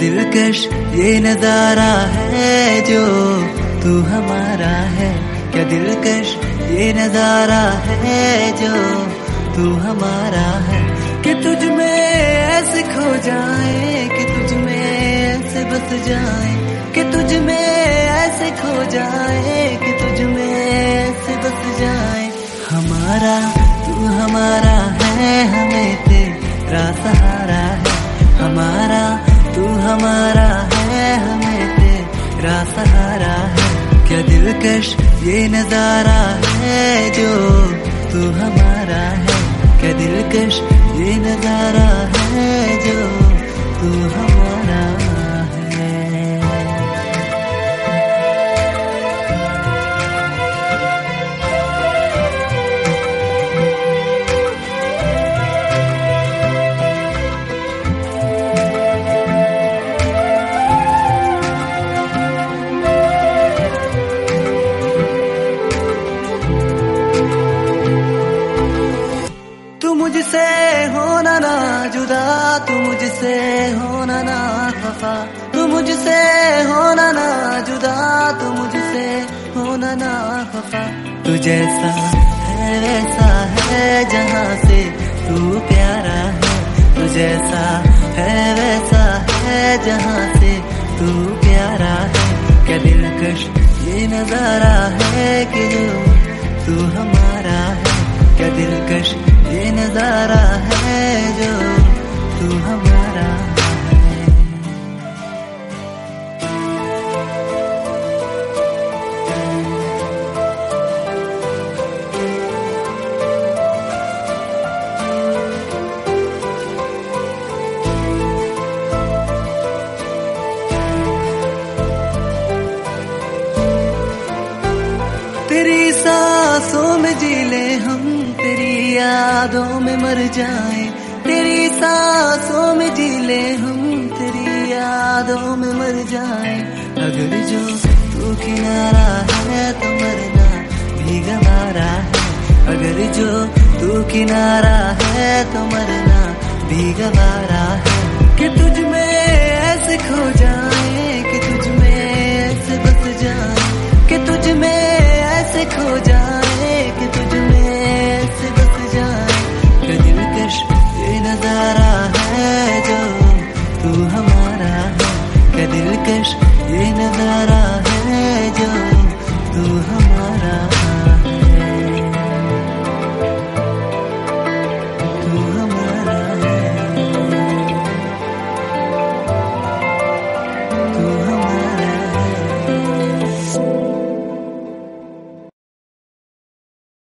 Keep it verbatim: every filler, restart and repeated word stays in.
दिलकश ये नजारा है जो तू हमारा है। क्या दिलकश ये नजारा है जो तू हमारा है। कि तुझ में ऐसे खो जाए, कि तुझ में ऐसे बस जाए, कि तुझ में ऐसे खो जाए, कि तुझ में ऐसे बस जाए। हमारा तू हमारा है, हमें तेरा सहारा है। हमारा तू हमारा है, हमें तेरा सहारा है। क्या दिलकश ये नजारा है जो तू हमारा है। क्या दिलकश ये नजारा है जो तू हमारा है। तू मुझसे होना ना जुदा, तू मुझसे होना ना खफा, तू मुझसे होना ना जुदा, तू मुझसे होना ना खफा। तू जैसा है वैसा है जहाँ से तू प्यारा है। तू जैसा है वैसा है जहाँ से तू प्यारा है। क्या दिलकश ये नजारा है कि जो तू हमारा है। क्या दिलकश ये नजारा है जो तू हमारा है। तेरी सांसों में जी ले हम, तेरी यादों में मर जाए। तेरी सांसों में जी ले हम, तेरी यादों में मर जाए। अगर जो तू किनारा है तो मरना भी गवारा है। अगर जो तू किनारा है तो मरना भी गवारा है। कि तुझ में ऐसे खो जाए, कि तुझ में ऐसे बस जाए, कि तुझ में ऐसे खो जाए, कि तुझ में ऐसे बस जाए। क्या दिलकश ये नजारा है जो तू हमारा है। क्या दिलकश ये नजारा है जो तू हमारा है।